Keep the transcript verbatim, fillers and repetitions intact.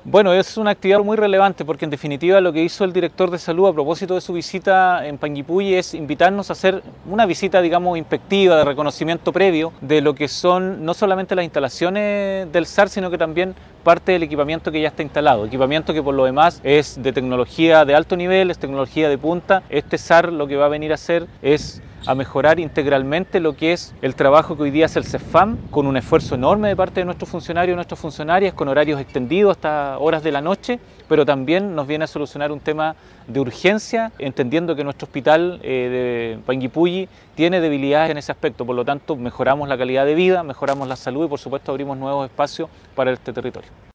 Bueno, es una actividad muy relevante porque en definitiva lo que hizo el director de salud a propósito de su visita en Panguipulli es invitarnos a hacer una visita, digamos, inspectiva, de reconocimiento previo de lo que son no solamente las instalaciones del S A R, sino que también parte del equipamiento que ya está instalado, equipamiento que por lo demás es de tecnología de alto nivel, es tecnología de punta. Este S A R lo que va a venir a hacer es a mejorar integralmente lo que es el trabajo que hoy día hace el CEFAM, con un esfuerzo enorme de parte de nuestros funcionarios y nuestras funcionarias, con horarios extendidos hasta horas de la noche, pero también nos viene a solucionar un tema de urgencia, entendiendo que nuestro hospital eh, de Panguipulli tiene debilidades en ese aspecto. Por lo tanto, mejoramos la calidad de vida, mejoramos la salud y por supuesto abrimos nuevos espacios para este territorio.